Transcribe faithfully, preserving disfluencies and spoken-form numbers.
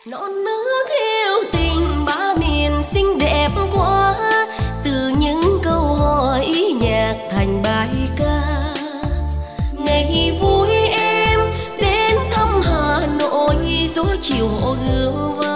Non nước yêu tình ba miền xinh đẹp quá, từ những câu hỏi nhạc thành bài ca. Ngày vui em đến thăm Hà Nội, gió chiều hồ gương